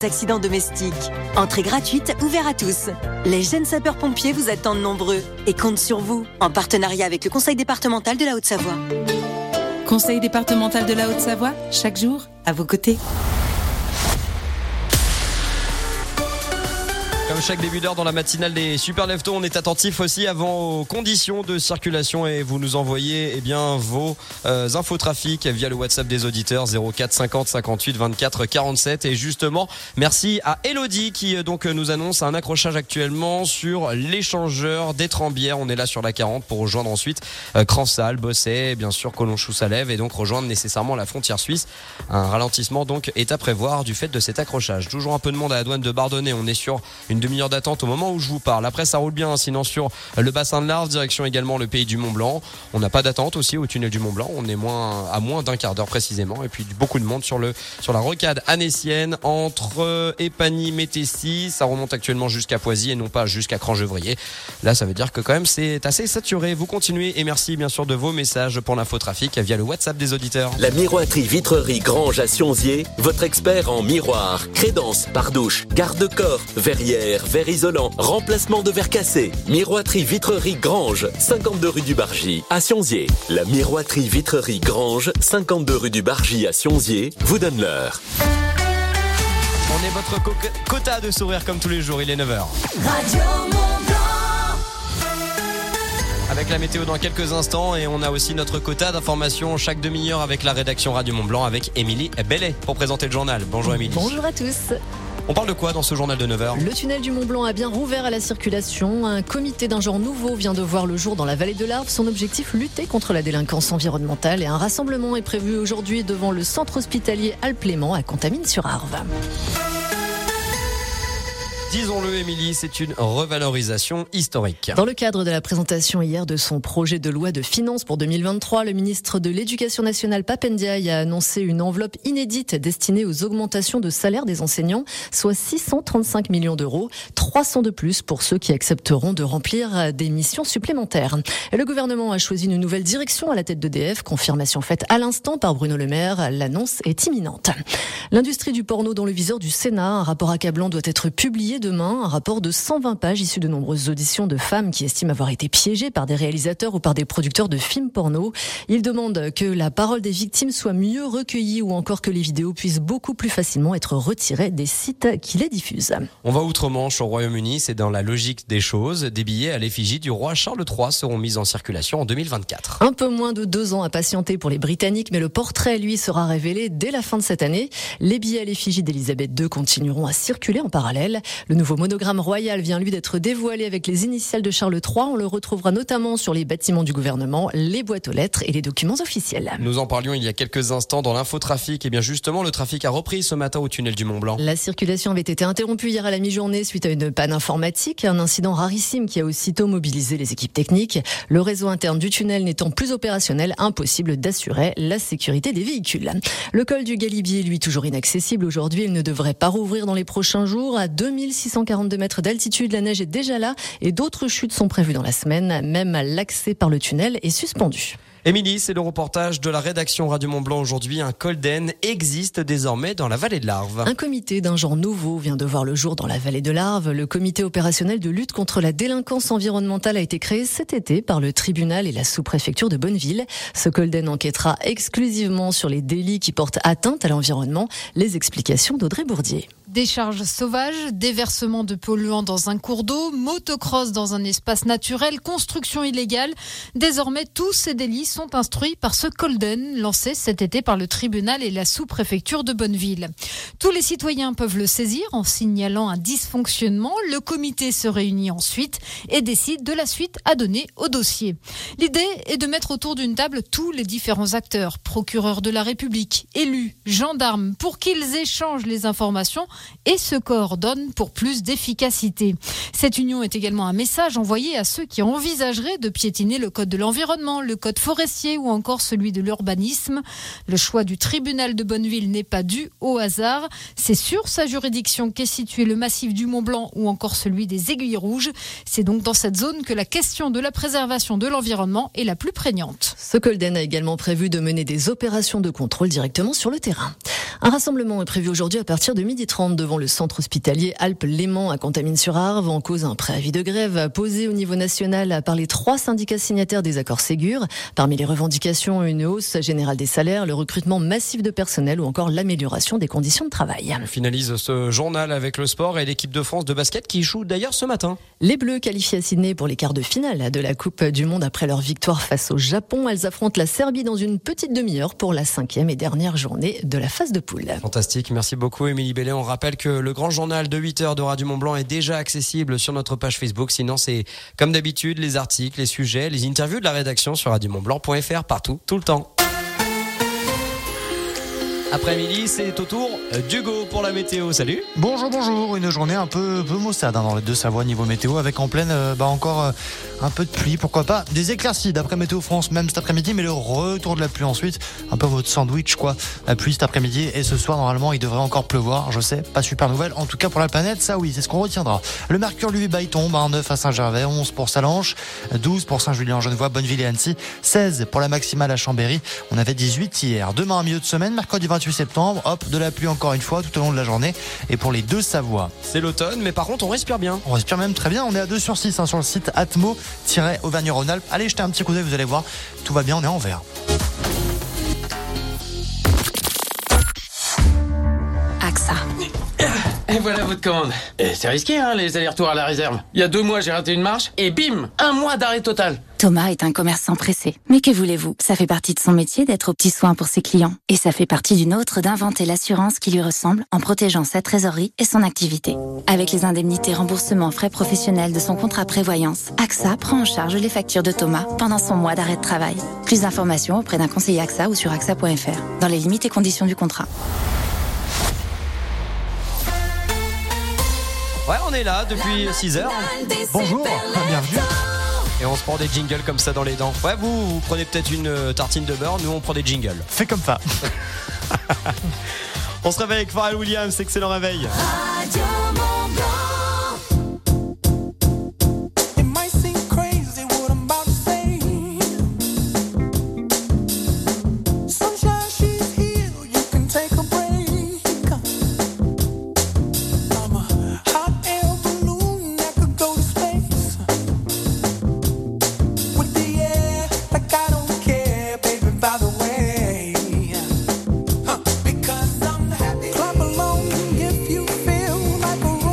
Accidents domestiques. Entrée gratuite, ouvert à tous. Les jeunes sapeurs-pompiers vous attendent nombreux et comptent sur vous, en partenariat avec le Conseil départemental de la Haute-Savoie. Conseil départemental de la Haute-Savoie, chaque jour, à vos côtés. Comme chaque début d'heure dans la matinale des Super Leftos, on est attentif aussi aux conditions de circulation et vous nous envoyez vos infotrafics via le WhatsApp des auditeurs 04 50 58 24 47. Et justement, merci à Elodie qui donc nous annonce un accrochage actuellement sur l'échangeur d'Étrembières. On est là sur la 40 pour rejoindre ensuite Cransal, Bosset, bien sûr Collonges-sous-Salève et donc rejoindre nécessairement la frontière suisse. Un ralentissement donc est à prévoir du fait de cet accrochage. Toujours un peu de monde à la douane de Bardonnay. On est sur une demi-heure d'attente au moment où je vous parle. Après, ça roule bien, sinon sur le bassin de l'Arve, direction également le pays du Mont-Blanc. On n'a pas d'attente aussi au tunnel du Mont-Blanc. On est à moins d'un quart d'heure précisément. Et puis beaucoup de monde sur la rocade annécienne entre Épagny, Métessy. Ça remonte actuellement jusqu'à Poisy et non pas jusqu'à Crangevrier. Là, ça veut dire que quand même c'est assez saturé. Vous continuez et merci bien sûr de vos messages pour l'infotrafic via le WhatsApp des auditeurs. La miroiterie Vitrerie Grange à Sionzier, votre expert en miroir, crédence, pardouche, garde-corps, verrière, verre isolant, remplacement de verre cassé. Miroiterie Vitrerie Grange, 52 rue du Bargy à Sionzier. La miroiterie Vitrerie Grange, 52 rue du Bargy à Sionzier, vous donne l'heure. On est votre quota de sourire comme tous les jours, il est 9h. Radio Mont-Blanc. Avec la météo dans quelques instants et on a aussi notre quota d'informations chaque demi-heure avec la rédaction Radio Mont-Blanc avec Émilie Bellet pour présenter le journal. Bonjour Émilie. Bonjour à tous. On parle de quoi dans ce journal de 9h ? Le tunnel du Mont-Blanc a bien rouvert à la circulation. Un comité d'un genre nouveau vient de voir le jour dans la vallée de l'Arve. Son objectif, lutter contre la délinquance environnementale. Et un rassemblement est prévu aujourd'hui devant le centre hospitalier Alplément à Contamine-sur-Arve. Disons-le, Émilie, c'est une revalorisation historique. Dans le cadre de la présentation hier de son projet de loi de finances pour 2023, le ministre de l'Éducation nationale, Pape Ndiaye, a annoncé une enveloppe inédite destinée aux augmentations de salaire des enseignants, soit 635 millions d'euros, 300 de plus pour ceux qui accepteront de remplir des missions supplémentaires. Et le gouvernement a choisi une nouvelle direction à la tête d'EDF, confirmation faite à l'instant par Bruno Le Maire. L'annonce est imminente. L'industrie du porno dans le viseur du Sénat, un rapport accablant doit être publié demain, un rapport de 120 pages issu de nombreuses auditions de femmes qui estiment avoir été piégées par des réalisateurs ou par des producteurs de films porno. Ils demandent que la parole des victimes soit mieux recueillie ou encore que les vidéos puissent beaucoup plus facilement être retirées des sites qui les diffusent. On va outre-Manche au Royaume-Uni, c'est dans la logique des choses. Des billets à l'effigie du roi Charles III seront mis en circulation en 2024. Un peu moins de 2 ans à patienter pour les Britanniques, mais le portrait, lui, sera révélé dès la fin de cette année. Les billets à l'effigie d'Elisabeth II continueront à circuler en parallèle. Le nouveau monogramme royal vient, lui, d'être dévoilé avec les initiales de Charles III. On le retrouvera notamment sur les bâtiments du gouvernement, les boîtes aux lettres et les documents officiels. Nous en parlions il y a quelques instants dans l'infotrafic. Et bien justement, le trafic a repris ce matin au tunnel du Mont-Blanc. La circulation avait été interrompue hier à la mi-journée suite à une panne informatique. Un incident rarissime qui a aussitôt mobilisé les équipes techniques. Le réseau interne du tunnel n'étant plus opérationnel, impossible d'assurer la sécurité des véhicules. Le col du Galibier, lui, toujours inaccessible. Aujourd'hui, il ne devrait pas rouvrir dans les prochains jours. À 2642 mètres d'altitude, la neige est déjà là et d'autres chutes sont prévues dans la semaine. Même l'accès par le tunnel est suspendu. Émilie, c'est le reportage de la rédaction Radio Mont-Blanc aujourd'hui. Un Colden existe désormais dans la vallée de l'Arve. Un comité d'un genre nouveau vient de voir le jour dans la vallée de l'Arve. Le comité opérationnel de lutte contre la délinquance environnementale a été créé cet été par le tribunal et la sous-préfecture de Bonneville. Ce Colden enquêtera exclusivement sur les délits qui portent atteinte à l'environnement. Les explications d'Audrey Bourdier. Décharges sauvages, déversement de polluants dans un cours d'eau, motocross dans un espace naturel, construction illégale. Désormais, tous ces délits sont instruits par ce Colden, lancé cet été par le tribunal et la sous-préfecture de Bonneville. Tous les citoyens peuvent le saisir en signalant un dysfonctionnement. Le comité se réunit ensuite et décide de la suite à donner au dossier. L'idée est de mettre autour d'une table tous les différents acteurs, procureurs de la République, élus, gendarmes, pour qu'ils échangent les informations et se coordonnent pour plus d'efficacité. Cette union est également un message envoyé à ceux qui envisageraient de piétiner le code de l'environnement, le code forestier ou encore celui de l'urbanisme. Le choix du tribunal de Bonneville n'est pas dû au hasard. C'est sur sa juridiction qu'est situé le massif du Mont-Blanc ou encore celui des Aiguilles Rouges. C'est donc dans cette zone que la question de la préservation de l'environnement est la plus prégnante. Ce Colden a également prévu de mener des opérations de contrôle directement sur le terrain. Un rassemblement est prévu aujourd'hui à partir de 12h30 attente devant le centre hospitalier Alpes-Léman à Contamine-sur-Arve en cause un préavis de grève posé au niveau national par les 3 syndicats signataires des accords Ségur. Parmi les revendications, une hausse générale des salaires, le recrutement massif de personnel ou encore l'amélioration des conditions de travail. On finalise ce journal avec le sport et l'équipe de France de basket qui joue d'ailleurs ce matin. Les Bleus qualifiés à Sydney pour les quarts de finale de la Coupe du Monde après leur victoire face au Japon. Elles affrontent la Serbie dans une petite demi-heure pour la 5e et dernière journée de la phase de poule. Fantastique, merci beaucoup Émilie Bellet. On rappelle que le grand journal de 8h de Radio Mont-Blanc est déjà accessible sur notre page Facebook. Sinon c'est comme d'habitude les articles, les sujets, les interviews de la rédaction sur radiomontblanc.fr partout, tout le temps. Après-midi, c'est au tour d'Hugo pour la météo. Salut. Bonjour. Une journée un peu maussade dans les Deux-Savoie niveau météo avec en pleine encore un peu de pluie. Pourquoi pas des éclaircies d'après Météo France même cet après-midi, mais le retour de la pluie ensuite. Un peu en mode sandwich quoi. La pluie cet après-midi et ce soir normalement il devrait encore pleuvoir. Je sais, pas super nouvelle. En tout cas pour la planète, ça oui, c'est ce qu'on retiendra. Le mercure lui tombe, 9 à Saint-Gervais, 11 pour Salanches, 12 pour Saint-Julien-en-Genevois, Bonneville et Annecy, 16 pour la maximale à Chambéry. On avait 18 hier. Demain en milieu de semaine, mercredi 28 septembre, de la pluie encore une fois tout au long de la journée. Et pour les Deux-Savoie, c'est l'automne, mais par contre on respire bien. On respire même très bien, on est à 2/6 sur le site Atmo-Auvergne-Rhône-Alpes. Allez jeter un petit coup d'œil, vous allez voir, tout va bien, on est en vert. AXA. Et voilà votre commande. Et c'est risqué, les allers-retours à la réserve. Il y a 2 mois, j'ai raté une marche et bim, 1 mois d'arrêt total. Thomas est un commerçant pressé. Mais que voulez-vous? Ça fait partie de son métier d'être aux petits soins pour ses clients. Et ça fait partie d'une autre d'inventer l'assurance qui lui ressemble en protégeant sa trésorerie et son activité. Avec les indemnités remboursements frais professionnels de son contrat prévoyance, AXA prend en charge les factures de Thomas pendant son mois d'arrêt de travail. Plus d'informations auprès d'un conseiller AXA ou sur axa.fr. Dans les limites et conditions du contrat. Ouais, on est là depuis 6h. Bonjour, bienvenue. Et on se prend des jingles comme ça dans les dents. Ouais, vous prenez peut-être une tartine de beurre, nous on prend des jingles. Fais comme ça. On se réveille avec Pharrell Williams, excellent réveil. Radio Mont-Blanc. Clap along if you feel like a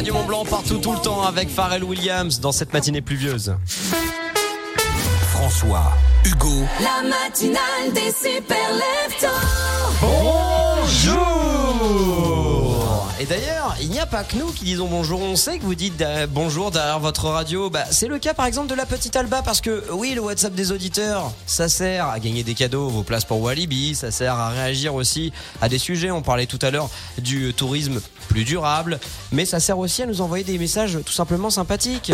Radio Mont-Blanc partout tout le temps avec Pharrell Williams dans cette matinée pluvieuse. François, Hugo, La matinale des super leftos. Bonjour. Et d'ailleurs, il n'y a pas que nous qui disons bonjour. On sait que vous dites bonjour derrière votre radio. C'est le cas par exemple de la petite Alba parce que oui, le WhatsApp des auditeurs, ça sert à gagner des cadeaux, vos places pour Walibi, ça sert à réagir aussi à des sujets. On parlait tout à l'heure du tourisme plus durable, mais ça sert aussi à nous envoyer des messages tout simplement sympathiques.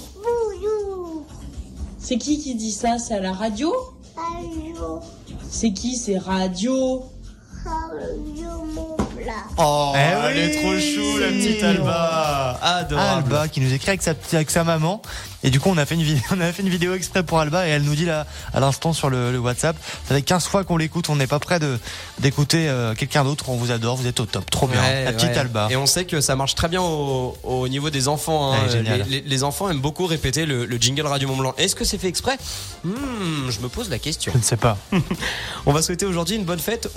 C'est qui dit ça? C'est à la radio? Radio. C'est qui? C'est radio. Radio Mont-Blanc. Oh, elle est trop chou la petite Alba. Adorable. Alba qui nous écrit avec sa maman. Et du coup, on a fait une vidéo exprès pour Alba et elle nous dit là, à l'instant sur le WhatsApp, ça fait 15 fois qu'on l'écoute, on n'est pas prêt d'écouter quelqu'un d'autre, on vous adore, vous êtes au top, trop bien, la petite Alba. Et on sait que ça marche très bien au niveau des enfants. Hein. Les enfants aiment beaucoup répéter le jingle Radio Mont-Blanc. Est-ce que c'est fait exprès? Je me pose la question. Je ne sais pas. On va souhaiter aujourd'hui une bonne fête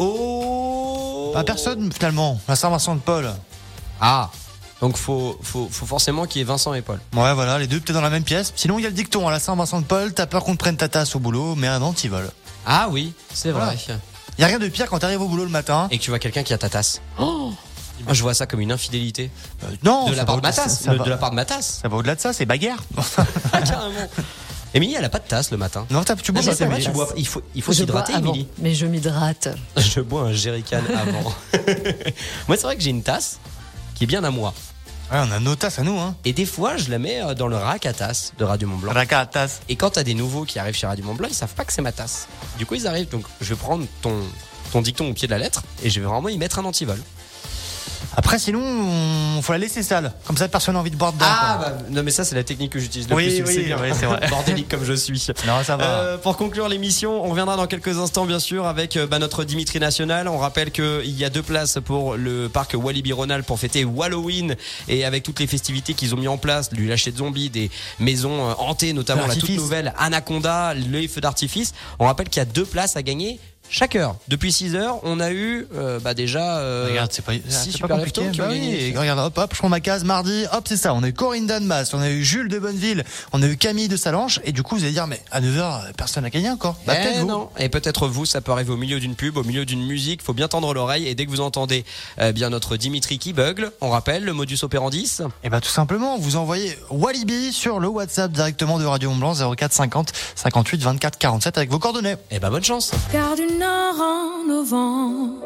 à personne finalement, la Saint-Vincent de Paul. Ah, donc faut forcément qu'il y ait Vincent et Paul. Ouais, voilà, les deux peut-être dans la même pièce. Sinon, il y a le dicton à la Saint-Vincent de Paul, t'as peur qu'on te prenne ta tasse au boulot, mais un antivol. Ah oui, c'est vrai. Il y a rien de pire quand t'arrives au boulot le matin et que tu vois quelqu'un qui a ta tasse. Oh, je vois ça comme une infidélité. Non, de la part de ma tasse. De la part de ma tasse. Ça va au-delà de ça, c'est bagarre. Carrément. Émilie, elle a pas de tasse le matin. Non, tu bois pas. Il faut s'hydrater, Émilie. Mais je m'hydrate. Je bois un jerrycan avant. Moi, c'est vrai que j'ai une tasse qui est bien à moi. Ouais, on a nos tasses à nous, hein. Et des fois, je la mets dans le rack à tasse de Radio Mont-Blanc. Rack à tasse. Et quand t'as des nouveaux qui arrivent chez Radio Mont-Blanc, ils savent pas que c'est ma tasse. Du coup, ils arrivent. Donc, je vais prendre ton dicton au pied de la lettre et je vais vraiment y mettre un antivol. Après, sinon, faut la laisser sale. Comme ça, personne n'a envie de boire dedans. Non, mais ça, c'est la technique que j'utilise le plus. Oui, c'est vrai. Bordélique comme je suis. Non, ça va. Pour conclure l'émission, on reviendra dans quelques instants, bien sûr, avec notre Dimitri National. On rappelle qu'il y a 2 places pour le parc Walibi Rhône-Alpes pour fêter Halloween et avec toutes les festivités qu'ils ont mis en place, du lâcher de zombies, des maisons hantées, notamment la toute nouvelle Anaconda, les feux d'artifice. On rappelle qu'il y a 2 places à gagner chaque heure. Depuis 6 heures, on a eu déjà regarde, c'est pas compliqué. Regarde, hop, je prends ma case mardi. Hop, c'est ça. On a eu Corinne Danmas, on a eu Jules de Bonneville, on a eu Camille de Salanches. Et du coup, vous allez dire, mais à 9h, personne n'a gagné encore. Peut-être vous. Non. Et peut-être vous, ça peut arriver au milieu d'une pub, au milieu d'une musique. Faut bien tendre l'oreille. Et dès que vous entendez bien notre Dimitri qui bugle, on rappelle le modus operandi. Et tout simplement, vous envoyez Walibi sur le WhatsApp directement de Radio Mont-Blanc 04 50 58 24 47 avec vos coordonnées. Et bonne chance. Nord en novembre,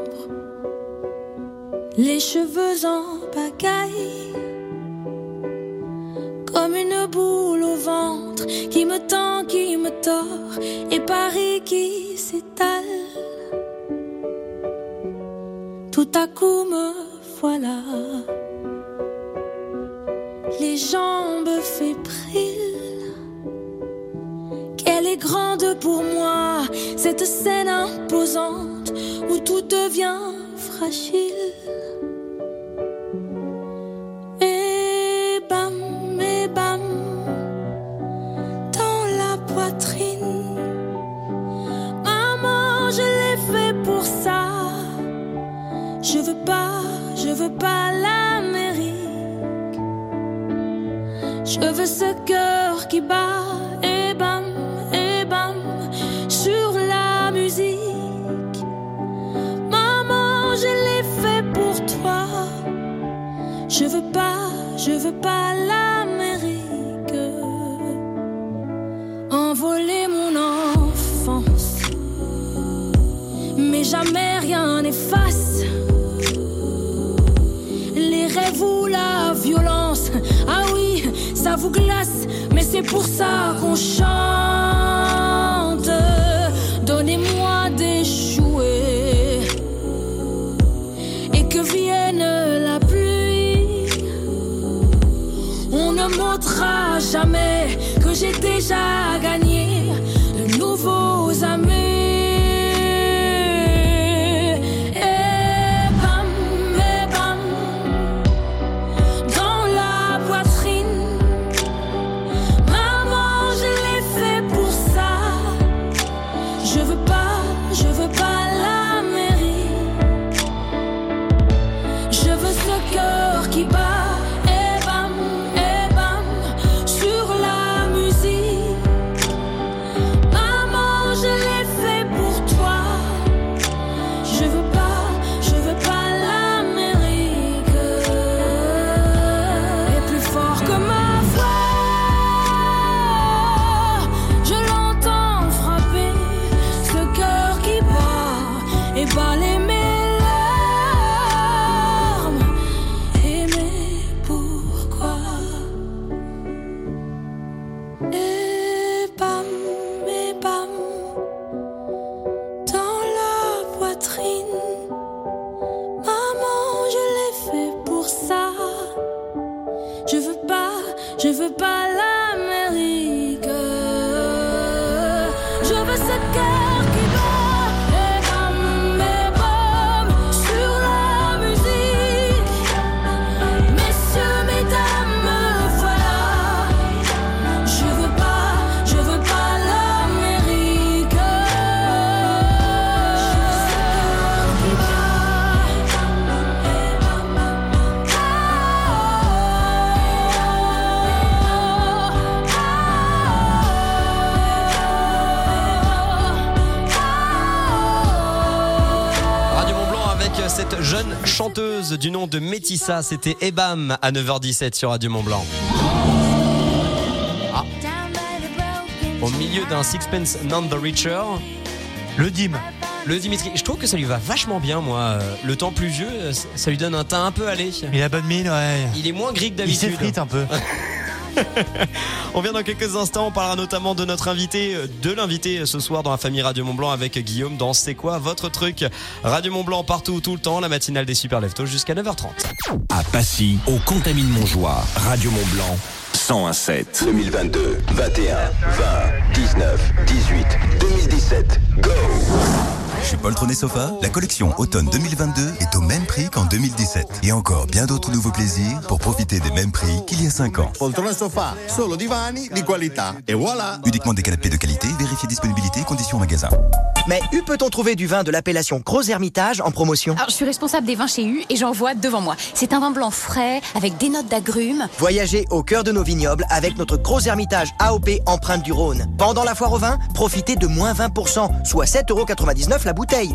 les cheveux en pagaille, comme une boule au ventre qui me tend, qui me tord, et Paris qui s'étale. Tout à coup me voilà, les jambes fébriles. Qu'elle est grande pour moi, cette scène imposante où tout devient fragile. Et bam, dans la poitrine. Maman, je l'ai fait pour ça. Je veux pas l'Amérique. Je veux ce cœur qui bat. Et bam, sur la musique. Maman, je l'ai fait pour toi. Je veux pas l'Amérique. Envoler mon enfance, mais jamais rien n'efface les rêves ou la violence. Ah oui, ça vous glace, mais c'est pour ça qu'on chante. Donnez-moi des jouets et que vienne la pluie. On ne montrera jamais que j'ai déjà gagné de nouveaux amis. Qui bat, et bam, veux pas l'Amérique. Je veux ce cœur qui bat, et bam, sur la musique. Messieurs, mesdames, voilà. Je veux pas l'Amérique. Cette jeune chanteuse du nom de Métissa, c'était Ebam à 9h17 sur Radio Mont-Blanc. Ah. Au milieu d'un Sixpence None the Richer, le Dim. Le Dimitri, je trouve que ça lui va vachement bien, moi. Le temps pluvieux, ça lui donne un teint un peu allé. Il a bonne mine, ouais. Il est moins gris que d'habitude. Il s'effrite un peu. On vient dans quelques instants, on parlera notamment de notre invité, de l'invité ce soir dans la famille Radio Mont-Blanc avec Guillaume dans C'est quoi votre truc? Radio Mont-Blanc partout, tout le temps, la matinale des Super Leftos jusqu'à 9h30. À Passy, au Contamine-Montjoie, Radio Mont-Blanc, 101.7. 2022, 21, 20, 19, 18, 2017, go! Chez Poltronnet Sofa, la collection automne 2022 est au même prix qu'en 2017. Et encore bien d'autres nouveaux plaisirs pour profiter des mêmes prix qu'il y a 5 ans. Poltronnet Sofa, solo divani di qualità. Et voilà! Uniquement des canapés de qualité, vérifiez disponibilité et conditions en magasin. Mais où peut-on trouver du vin de l'appellation Gros Hermitage en promotion? Alors, je suis responsable des vins chez U et j'en vois devant moi. C'est un vin blanc frais, avec des notes d'agrumes. Voyagez au cœur de nos vignobles avec notre Gros Hermitage AOP empreinte du Rhône. Pendant la foire au vin, profitez de moins 20%, soit 7,99€ la bouteille.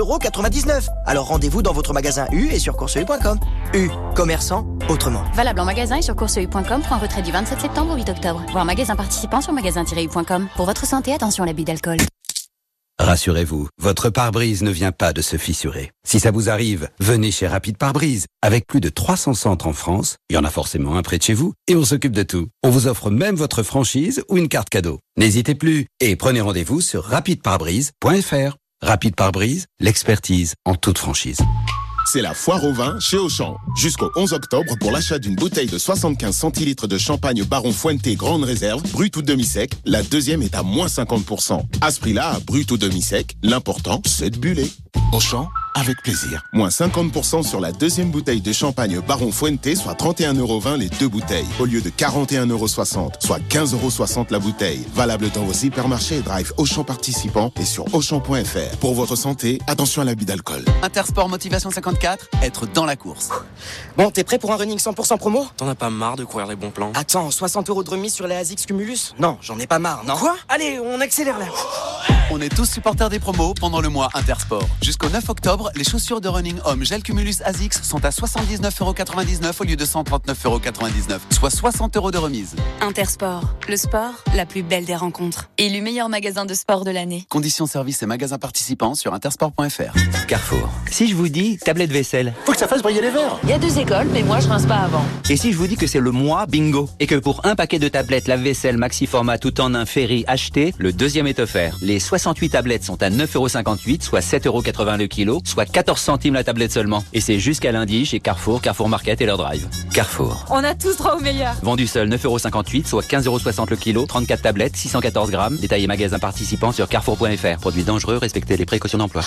7,99€. Alors rendez-vous dans votre magasin U et sur courseu.com. U, commerçant autrement. Valable en magasin et sur courseu.com pour un retrait du 27 septembre au 8 octobre. Voir magasin participant sur magasin-u.com. Pour votre santé, attention à l'abus d'alcool. Rassurez-vous, votre pare-brise ne vient pas de se fissurer. Si ça vous arrive, venez chez Rapide Pare-Brise. Avec plus de 300 centres en France, il y en a forcément un près de chez vous, et on s'occupe de tout. On vous offre même votre franchise ou une carte cadeau. N'hésitez plus et prenez rendez-vous sur rapideparebrise.fr. Rapide Pare-Brise, l'expertise en toute franchise. C'est la foire au vin chez Auchan. Jusqu'au 11 octobre, pour l'achat d'une bouteille de 75 centilitres de champagne Baron Fuente Grande Réserve, brut ou demi-sec, la deuxième est à moins 50%. À ce prix-là, brut ou demi-sec, l'important, c'est de buller. Auchan, avec plaisir. Moins 50% sur la deuxième bouteille de champagne Baron Fuente, soit 31,20€ les deux bouteilles, au lieu de 41,60€, soit 15,60€ la bouteille. Valable dans vos hypermarchés et drive Auchan participants et sur Auchan.fr. Pour votre santé, attention à l'abus d'alcool. Intersport Motivation 54, être dans la course. Bon, t'es prêt pour un running 100% promo? T'en as pas marre de courir les bons plans? Attends, 60€ de remise sur les ASICS Cumulus? Non, j'en ai pas marre, non. Quoi? Allez, on accélère là. On est tous supporters des promos pendant le mois Intersport. Jusqu'au 9 octobre, les chaussures de running homme gel Cumulus ASICS sont à 79,99€ au lieu de 139,99€, soit 60€ de remise. Intersport, le sport, la plus belle des rencontres. Élu meilleur magasin de sport de l'année. Conditions services et magasins participants sur intersport.fr. Carrefour. Si je vous dis tablette vaisselle, faut que ça fasse briller les verres. Il y a 2 écoles, mais moi je rince pas avant. Et si je vous dis que c'est le mois bingo et que pour un paquet de tablettes lave-vaisselle maxi format tout en un Ferry acheté, le deuxième est offert. Les 68 tablettes sont à 9,58€, soit 7,80€ le kilo, soit 14 centimes la tablette seulement. Et c'est jusqu'à lundi chez Carrefour, Carrefour Market et leur drive. Carrefour. On a tous droit au meilleur. Vendu seul 9,58€, soit 15,60€ le kilo, 34 tablettes, 614 grammes. Détail et magasin participants sur carrefour.fr. Produit dangereux, respectez les précautions d'emploi.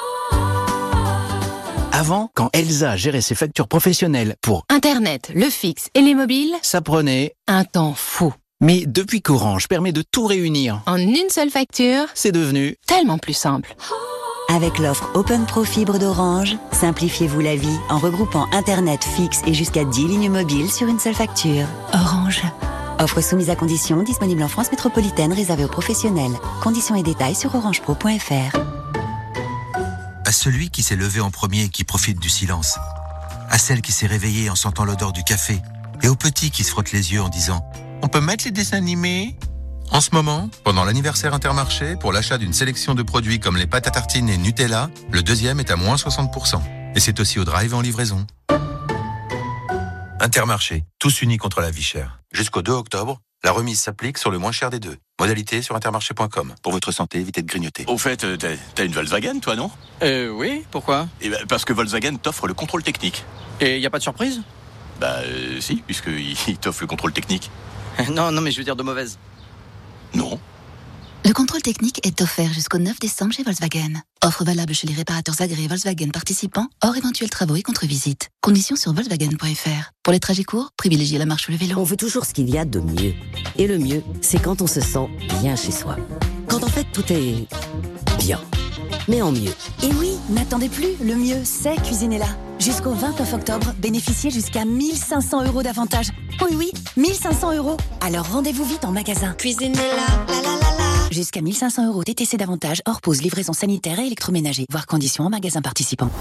Avant, quand Elsa gérait ses factures professionnelles pour Internet, le fixe et les mobiles, ça prenait un temps fou. Mais depuis qu'Orange permet de tout réunir en une seule facture, c'est devenu tellement plus simple. Avec l'offre Open Pro Fibre d'Orange, simplifiez-vous la vie en regroupant Internet fixe et jusqu'à 10 lignes mobiles sur une seule facture. Orange. Offre soumise à conditions, disponible en France métropolitaine, réservée aux professionnels. Conditions et détails sur orangepro.fr. À celui qui s'est levé en premier et qui profite du silence. À celle qui s'est réveillée en sentant l'odeur du café. Et au petit qui se frotte les yeux en disant « On peut mettre les dessins animés ?» En ce moment, pendant l'anniversaire Intermarché, pour l'achat d'une sélection de produits comme les pâtes à tartiner Nutella, le deuxième est à moins 60%. Et c'est aussi au drive en livraison. Intermarché, tous unis contre la vie chère. Jusqu'au 2 octobre, la remise s'applique sur le moins cher des deux. Modalité sur intermarché.com. Pour votre santé, évitez de grignoter. Au fait, t'as une Volkswagen, toi, non? Oui, pourquoi? Parce que Volkswagen t'offre le contrôle technique. Et y a pas de surprise? Si, puisqu'il t'offre le contrôle technique. Non, mais je veux dire de mauvaise. Non. Le contrôle technique est offert jusqu'au 9 décembre chez Volkswagen. Offre valable chez les réparateurs agréés Volkswagen participants, hors éventuels travaux et contre-visite. Conditions sur Volkswagen.fr. Pour les trajets courts, privilégiez la marche ou le vélo. On veut toujours ce qu'il y a de mieux. Et le mieux, c'est quand on se sent bien chez soi. Quand en fait tout est bien, mais en mieux. Et oui, n'attendez plus, le mieux, c'est Cuisinella. Jusqu'au 29 octobre, bénéficiez jusqu'à 1 500 € d'avantages. Oui, 1 500 €. Alors rendez-vous vite en magasin. Cuisinella, la la la la. Jusqu'à 1 500 € TTC d'avantages, hors pause, livraison sanitaire et électroménager. Voir conditions en magasin participant.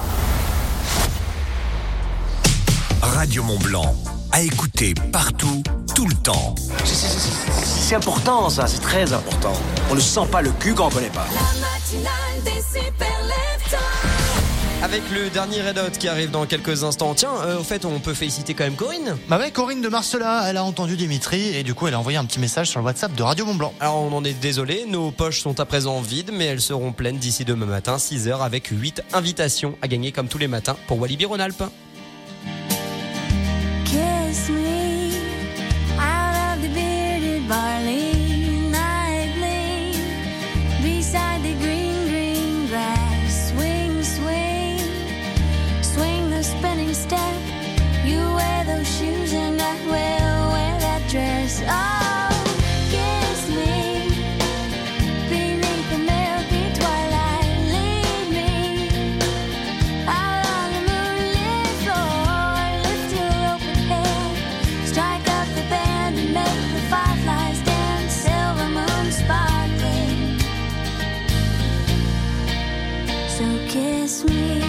Radio Mont-Blanc, à écouter partout, tout le temps. C'est important ça, c'est très important. On ne sent pas le cul quand on connaît pas. La matinale des super leftos. Avec le dernier Red Hot qui arrive dans quelques instants. Tiens, au fait, on peut féliciter quand même Corinne. Bah ouais, Corinne de Marcella, elle a entendu Dimitri et du coup elle a envoyé un petit message sur le WhatsApp de Radio Mont-Blanc. Alors on en est désolé, nos poches sont à présent vides, mais elles seront pleines d'ici demain matin, 6h, avec 8 invitations à gagner comme tous les matins pour Walibi Rhône-Alpes. Kiss me out of the bearded barley nightly beside the green grass. Swing, swing, swing the spinning step. You wear those shoes and I will wear that dress. Oh, kiss me beneath the milky twilight. Lead me out on the moonlit floor. Lift your open head, strike up the band and make the fireflies dance. Silver moon sparkling. So kiss me.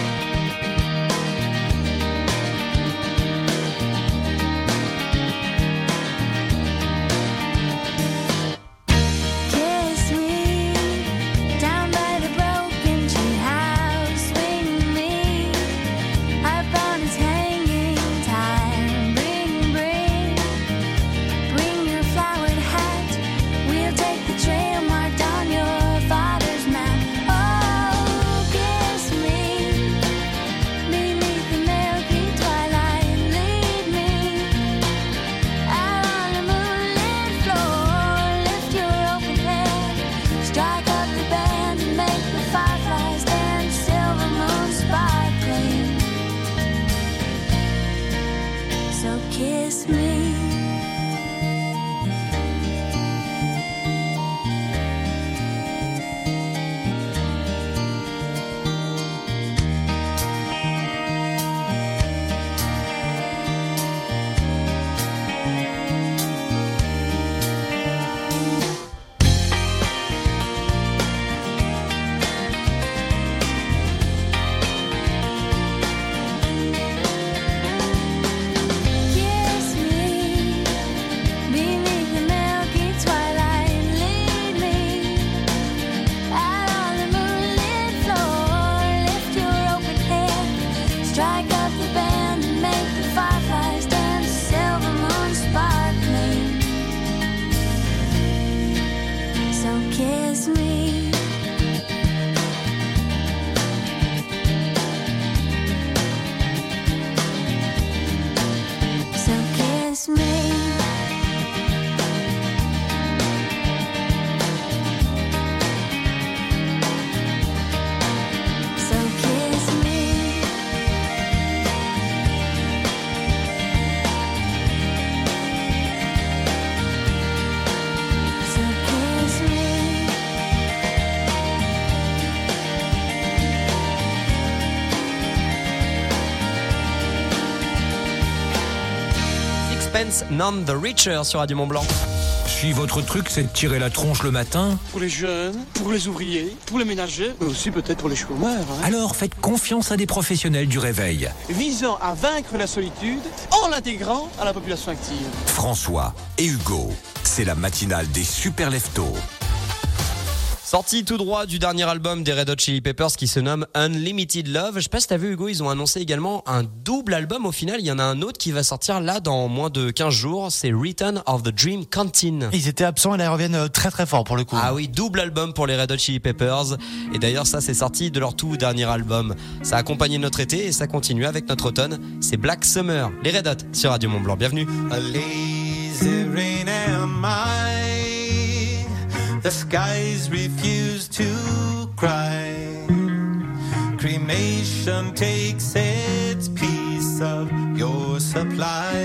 Kiss me down by the broken tree house. Swing me up on its hanging time. Bring your flowered hat. We'll take the trail marked on your father's map. Oh, kiss me beneath the milky twilight. Lead me out on the moonlit floor. Lift your open head, strike up the band and make the fireflies dance. Silver moon sparkling. So kiss me. Kiss me beneath the milky twilight. Lead me out on the moonlit floor. Lift your open head, strike up the band and make the fireflies dance. Silver moon sparkling. So kiss me. So kiss me. So kiss me. So kiss me. Sixpence None the Richer sur Radio Mont-Blanc. Si votre truc c'est de tirer la tronche le matin, Pour les jeunes, pour les ouvriers, pour les ménagers, mais aussi peut-être pour les chômeurs. alors faites confiance à des professionnels du réveil. Visant à vaincre la solitude en l'intégrant à la population active. François et Hugo, c'est la matinale des super leftos. Sorti tout droit du dernier album des Red Hot Chili Peppers qui se nomme Unlimited Love. Je sais pas si t'as vu Hugo, ils ont annoncé également un double album au final. Il y en a un autre qui va sortir là dans moins de 15 jours. C'est Return of the Dream Canteen. Ils étaient absents et là ils reviennent très très fort pour le coup. Ah oui, double album pour les Red Hot Chili Peppers. Et d'ailleurs ça c'est sorti de leur tout dernier album. Ça a accompagné notre été et ça continue avec notre automne. C'est Black Summer. Les Red Hot sur Radio Mont Blanc. Bienvenue. A lazy rain am I. The skies refuse to cry. Cremation takes its piece of your supply.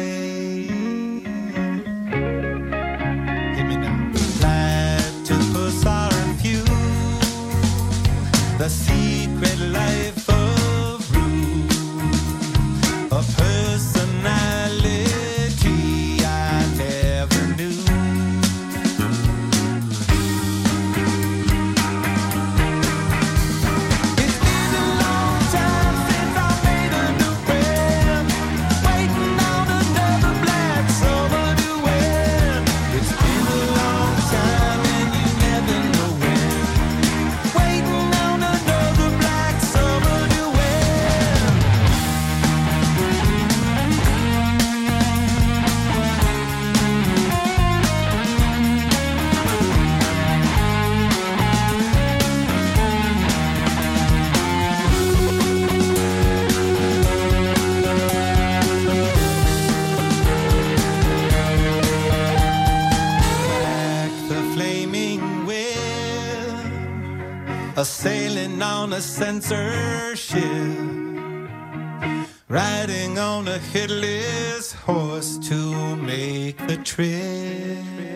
Hear me now. Platypus are few. The secret life of Rue. A personality I never knew. A sailing on a censorship, riding on a headless horse to make the trip.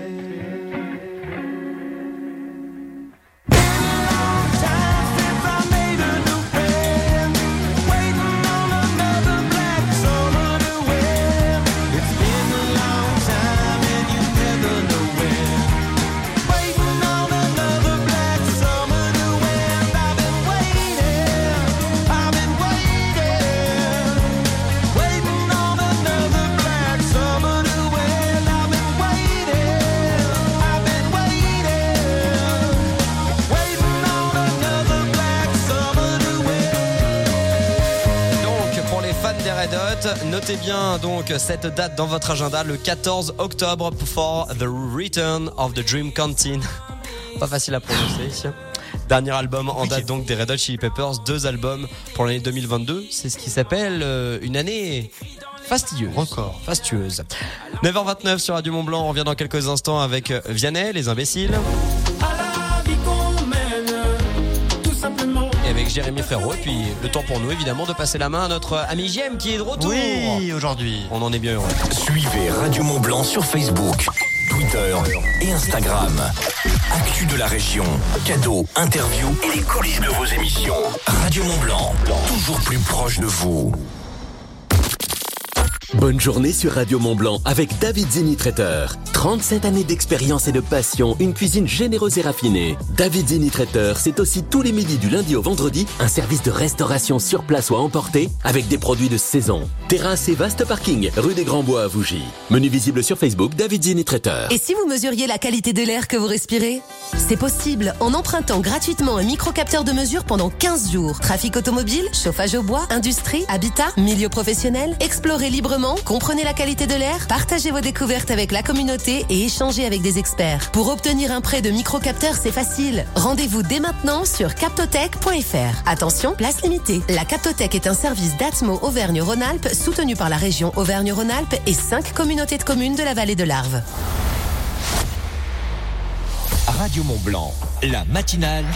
Notez bien donc cette date dans votre agenda, le 14 octobre for the Return of the Dream Canteen. Pas facile à prononcer. Dernier album en date donc des Red Hot Chili Peppers, 2 albums pour l'année 2022. C'est ce qui s'appelle une année fastueuse. Record. Fastueuse. 9h29 sur Radio Mont Blanc. On revient dans quelques instants avec Vianney, les imbéciles. Et avec Jérémy Frérot. Et puis le temps pour nous évidemment de passer la main à notre ami JM qui est de retour. Oui, aujourd'hui. On en est bien heureux. Suivez Radio Mont Blanc sur Facebook, Twitter et Instagram. Actu de la région, cadeaux, interviews et les coulisses de vos émissions. Radio Mont Blanc, toujours plus proche de vous. Bonne journée sur Radio Mont Blanc avec David Zini Traiteur. 37 années d'expérience et de passion, une cuisine généreuse et raffinée. David Zini Traiteur, c'est aussi tous les midis du lundi au vendredi, un service de restauration sur place ou à emporter avec des produits de saison. Terrasse et vaste parking, rue des Grands Bois à Vougy. Menu visible sur Facebook, David Zini Traiteur. Et si vous mesuriez la qualité de l'air que vous respirez ? C'est possible en empruntant gratuitement un microcapteur de mesure pendant 15 jours. Trafic automobile, chauffage au bois, industrie, habitat, milieu professionnel, explorez librement, comprenez la qualité de l'air, partagez vos découvertes avec la communauté et échangez avec des experts. Pour obtenir un prêt de microcapteur, c'est facile. Rendez-vous dès maintenant sur captotech.fr. Attention, place limitée. La Captotech est un service d'Atmo Auvergne-Rhône-Alpes soutenu par la région Auvergne-Rhône-Alpes et 5 communautés de communes de la vallée de l'Arve. Radio Mont Blanc, la matinale.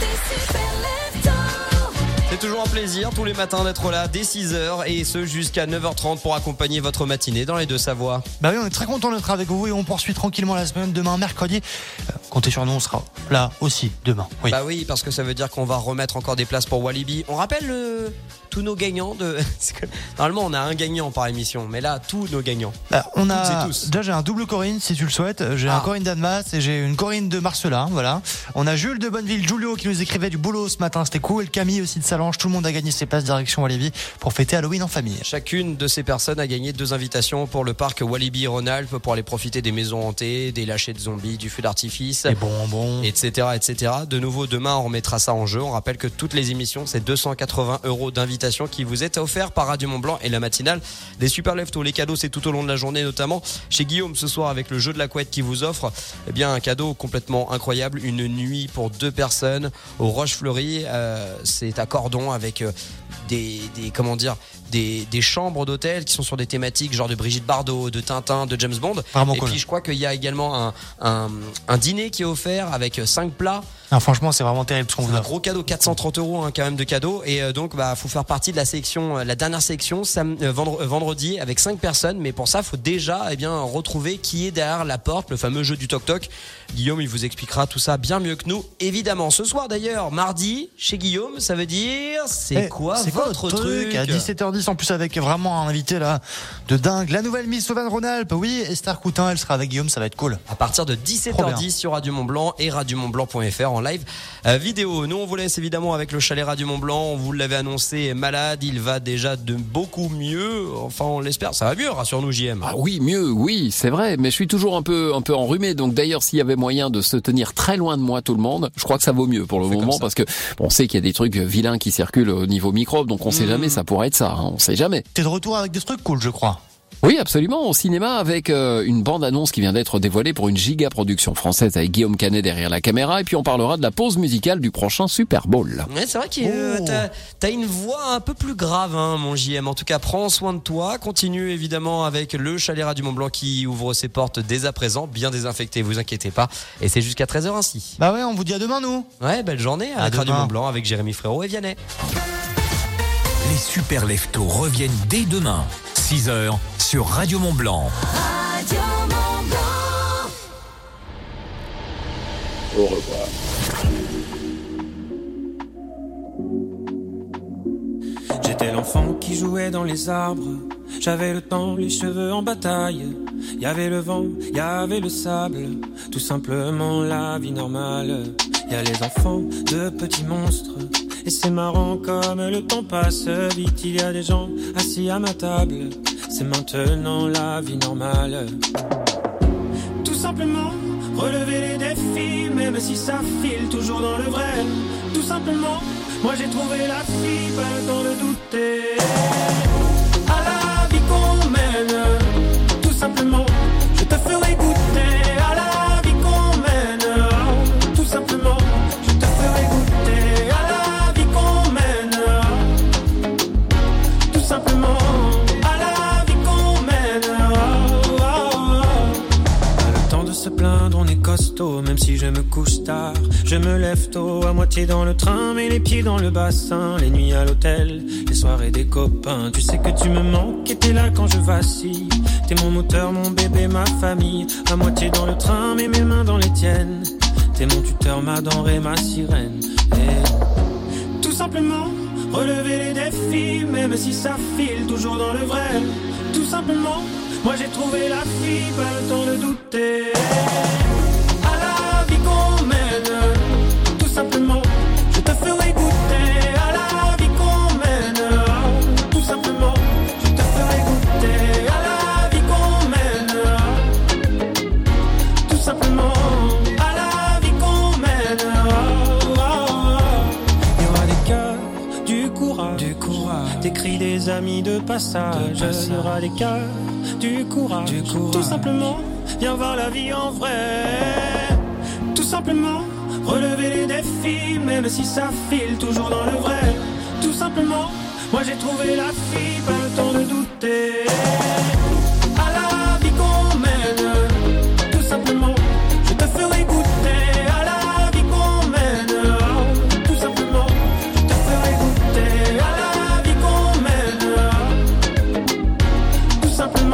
C'est toujours un plaisir tous les matins d'être là dès 6h et ce jusqu'à 9h30 pour accompagner votre matinée dans les Deux-Savoies. Bah oui, on est très content d'être avec vous et on poursuit tranquillement la semaine. Demain, mercredi, comptez sur nous, on sera là aussi demain. Oui. Bah oui, parce que ça veut dire qu'on va remettre encore des places pour Walibi. On rappelle tous nos gagnants de... Normalement, on a un gagnant par émission, mais là, tous nos gagnants. On a... Déjà, j'ai un double Corinne, si tu le souhaites. J'ai un Corinne d'Annemasse et j'ai une Corinne de Marcelin, voilà. On a Jules de Bonneville, Julio qui nous écrivait du boulot ce matin, c'était cool. Et Camille aussi de Salange dimanche. Tout le monde a gagné ses places direction Walibi pour fêter Halloween en famille. Chacune de ces personnes a gagné 2 invitations pour le parc Walibi-Rhône-Alpes pour aller profiter des maisons hantées, des lâchers de zombies, du feu d'artifice, des bonbons, etc., etc. De nouveau, demain, on remettra ça en jeu. On rappelle que toutes les émissions, c'est 280 € d'invitation qui vous est offert par Radio Mont-Blanc et la matinale des Super Leftos. Les cadeaux, c'est tout au long de la journée, notamment chez Guillaume ce soir avec le jeu de la couette qui vous offre un cadeau complètement incroyable, une nuit pour 2 personnes au Roche-Fleury. C'est à Cordon avec des chambres d'hôtel qui sont sur des thématiques genre de Brigitte Bardot, de Tintin, de James Bond. Vraiment et cool. Puis je crois qu'il y a également un dîner qui est offert avec 5 plats. Non, franchement, c'est vraiment terrible ce qu'on vous Un offre. gros cadeau, 430 € quand même de cadeaux. Et donc, faut faire partie de la sélection, la dernière sélection vendredi avec 5 personnes. Mais pour ça, faut déjà retrouver qui est derrière la porte, le fameux jeu du toc-toc. Guillaume, il vous expliquera tout ça bien mieux que nous, évidemment. Ce soir d'ailleurs, mardi, chez Guillaume, ça veut dire c'est quoi votre truc à 17h10 en plus avec vraiment un invité là de dingue. La nouvelle Miss Auvergne-Rhône-Alpes, oui, Esther Coutin, elle sera avec Guillaume, ça va être cool. À partir de 17h10 sur Radio Mont-Blanc et radiomontblanc.fr en live vidéo. Nous on vous laisse évidemment avec le chalet Radio Mont-Blanc. On vous l'avait annoncé, malade, il va déjà de beaucoup mieux. Enfin on l'espère, ça va mieux, rassure-nous JM. Ah oui, mieux, oui, c'est vrai, mais je suis toujours un peu enrhumé. Donc d'ailleurs, s'il y avait moyen de se tenir très loin de moi tout le monde, je crois que ça vaut mieux pour le moment parce que on sait qu'il y a des trucs vilains qui circulent au niveau microbe, donc on sait jamais, ça pourrait être ça, hein, on sait jamais. T'es de retour avec des trucs cool, je crois. Oui, absolument, au cinéma avec une bande-annonce qui vient d'être dévoilée pour une giga production française avec Guillaume Canet derrière la caméra, et puis on parlera de la pause musicale du prochain Super Bowl. Ouais, c'est vrai que t'as une voix un peu plus grave, hein, mon JM. En tout cas, prends soin de toi. Continue évidemment avec le chalet Radio Mont-Blanc qui ouvre ses portes dès à présent, bien désinfecté, vous inquiétez pas. Et c'est jusqu'à 13h ainsi. Bah ouais, on vous dit à demain, nous. Ouais, belle journée avec Radio Mont-Blanc avec Jérémy Frérot et Vianney. Les Super Leftos reviennent dès demain, 6h, sur Radio Mont-Blanc. Radio Mont-Blanc. Au revoir. J'étais l'enfant qui jouait dans les arbres. J'avais le temps, les cheveux en bataille. Y avait le vent, y avait le sable. Tout simplement la vie normale. Y a les enfants de petits monstres. Et c'est marrant comme le temps passe vite. Il y a des gens assis à ma table. C'est maintenant la vie normale. Tout simplement, relever les défis. Même si ça file toujours dans le vrai. Tout simplement, moi j'ai trouvé la fille. Pas le temps de douter. À la vie qu'on mène. Tout simplement, je te ferai goûter. À la vie qu'on mène. Tout simplement, je te ferai goûter. À la vie qu'on mène. Tout simplement. Se plaindre, on est costaud, même si je me couche tard. Je me lève tôt, à moitié dans le train, mais les pieds dans le bassin. Les nuits à l'hôtel, les soirées des copains. Tu sais que tu me manques et t'es là quand je vacille. T'es mon moteur, mon bébé, ma famille. À moitié dans le train, mais mes mains dans les tiennes. T'es mon tuteur, ma denrée, ma sirène. Et tout simplement, relever les défis, même si ça file toujours dans le vrai. Tout simplement, moi j'ai trouvé la fille, pas le temps de douter. À la vie qu'on mène, tout simplement, je te ferai goûter. À la vie qu'on mène, tout simplement, je te ferai goûter. À la vie qu'on mène, tout simplement, à la vie qu'on mène. Il y aura des cœurs, du courage, des cris des amis de passage. Il y aura des cœurs, du courage, tout simplement, viens voir la vie en vrai. Tout simplement, relever les défis, même si ça file toujours dans le vrai. Tout simplement, moi j'ai trouvé la fille, pas le temps de douter. À la vie qu'on mène, tout simplement, je te ferai goûter. À la vie qu'on mène, tout simplement, je te ferai goûter. À la vie qu'on mène, tout simplement.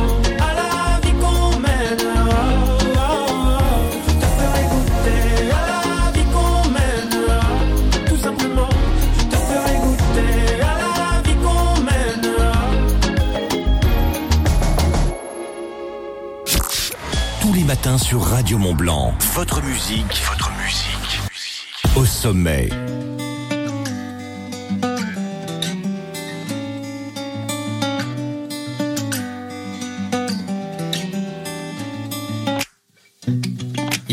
Matin sur Radio Mont-Blanc. Votre musique au sommet.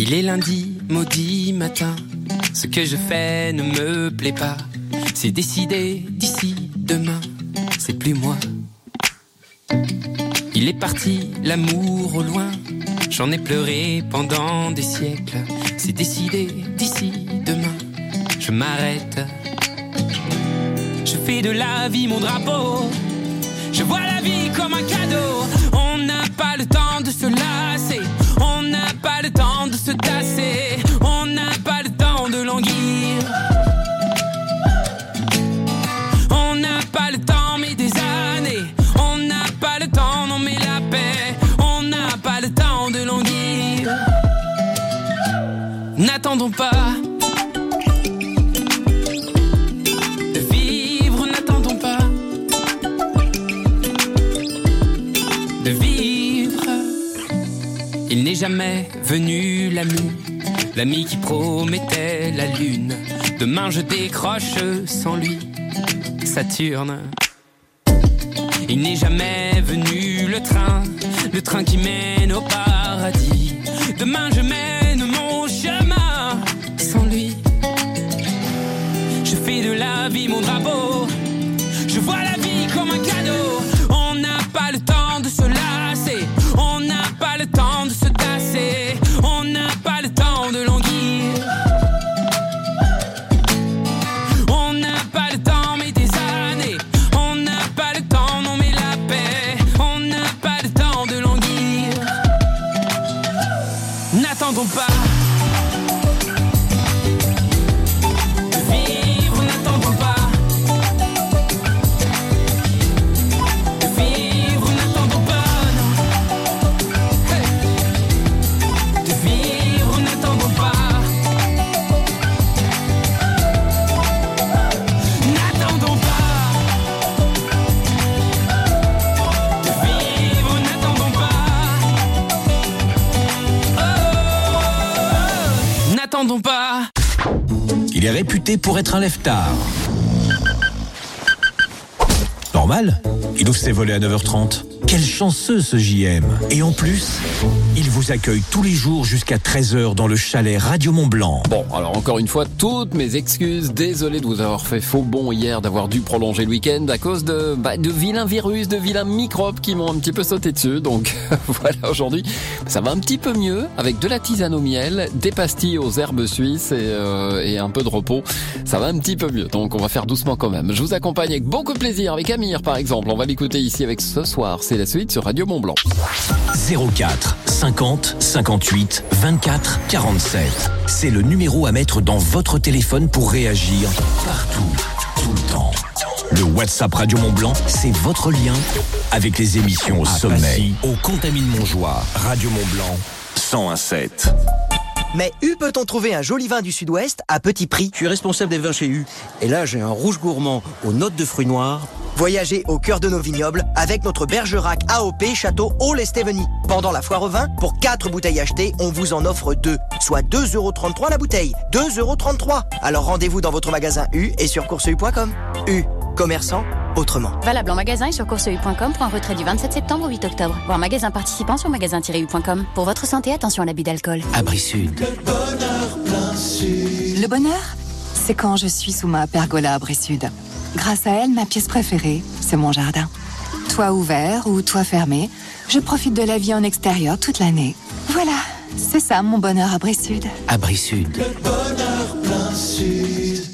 Il est lundi, maudit matin. Ce que je fais ne me plaît pas. C'est décidé d'ici demain. C'est plus moi. Il est parti, l'amour au loin. J'en ai pleuré pendant des siècles. C'est décidé d'ici demain. Je m'arrête. Je fais de la vie mon drapeau. Je vois la vie comme un cadeau. On n'a pas le temps de se lasser. On n'a pas le temps de se tasser. On n'a pas le temps de languir. On n'a pas le temps mais des années. On n'a pas le temps, non mais la paix. On n'a pas le temps de languir. N'attendons pas. Il n'est jamais venu l'ami qui promettait la lune. Demain je décroche sans lui, Saturne. Il n'est jamais venu le train qui mène au paradis. Demain je mène mon chemin sans lui. Je fais de la vie mon drapeau. Je vois la vie comme un cadeau. On n'a pas le temps de se lasser. On n'a pas le temps de se tasser. On n'a pas le temps de languir. On n'a pas le temps mais des années. On n'a pas le temps, non mais la paix. On n'a pas le temps de languir. N'attendons pas. Pas. Il est réputé pour être un lève-tard. Normal, il ouvre ses volets à 9h30. Quel chanceux ce JM. Et en plus, il vous accueille tous les jours jusqu'à 13h dans le chalet Radio Mont-Blanc. Bon, alors encore une fois, toutes mes excuses. Désolé de vous avoir fait faux bond hier, d'avoir dû prolonger le week-end à cause de vilains virus, de vilains microbes qui m'ont un petit peu sauté dessus. Donc voilà, aujourd'hui, ça va un petit peu mieux avec de la tisane au miel, des pastilles aux herbes suisses et un peu de repos. Ça va un petit peu mieux, donc on va faire doucement quand même. Je vous accompagne avec beaucoup de plaisir, avec Amir par exemple. On va l'écouter ici avec Ce Soir. C'est la suite sur Radio Mont-Blanc. 04 50 58 24 47. C'est le numéro à mettre dans votre téléphone pour réagir partout, tout le temps. Le WhatsApp Radio Mont-Blanc, c'est votre lien avec les émissions au sommet. Passy, au Contamine-Montjoie, Radio Mont-Blanc, 101.7. Mais U peut-on trouver un joli vin du Sud-Ouest à petit prix? Je suis responsable des vins chez U. Et là, j'ai un rouge gourmand aux notes de fruits noirs. Voyagez au cœur de nos vignobles avec notre Bergerac AOP Château Hall-et-Steveny. Pendant la foire au vin, pour 4 bouteilles achetées, on vous en offre 2, soit 2,33€ la bouteille. 2,33€. Alors rendez-vous dans votre magasin U et sur courseu.com. U, commerçant autrement. Valable en magasin et sur courseu.com pour un retrait du 27 septembre au 8 octobre. Voir magasin participant sur magasin-u.com. Pour votre santé, attention à l'abus d'alcool. Abri Sud. Le bonheur plein sud. Le bonheur, c'est quand je suis sous ma pergola Abri Sud. Grâce à elle, ma pièce préférée, c'est mon jardin. Toit ouvert ou toit fermé, je profite de la vie en extérieur toute l'année. Voilà, c'est ça mon bonheur Abri Sud. Abri Sud. Le bonheur plein sud.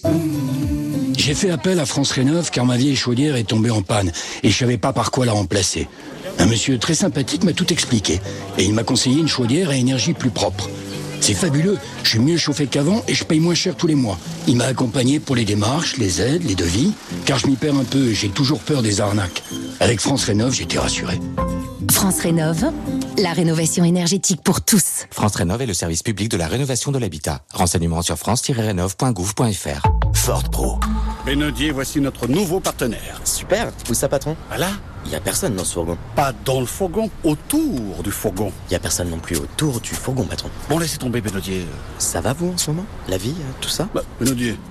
J'ai fait appel à France Rénov car ma vieille chaudière est tombée en panne et je savais pas par quoi la remplacer. Un monsieur très sympathique m'a tout expliqué et il m'a conseillé une chaudière à énergie plus propre. C'est fabuleux, je suis mieux chauffé qu'avant et je paye moins cher tous les mois. Il m'a accompagné pour les démarches, les aides, les devis, car je m'y perds un peu et j'ai toujours peur des arnaques. Avec France Rénov, j'étais rassuré. France Rénov, la rénovation énergétique pour tous. France Rénov est le service public de la rénovation de l'habitat. Renseignements sur france-rénov.gouv.fr. Ford Pro. Benodier, voici notre nouveau partenaire. Super, où ça patron? Voilà. Il y a personne dans ce fourgon. Pas dans le fourgon, autour du fourgon. Il y a personne non plus autour du fourgon, patron. Bon, laissez tomber, Benodier. Ça va vous en ce moment? La vie, tout ça? Benodier,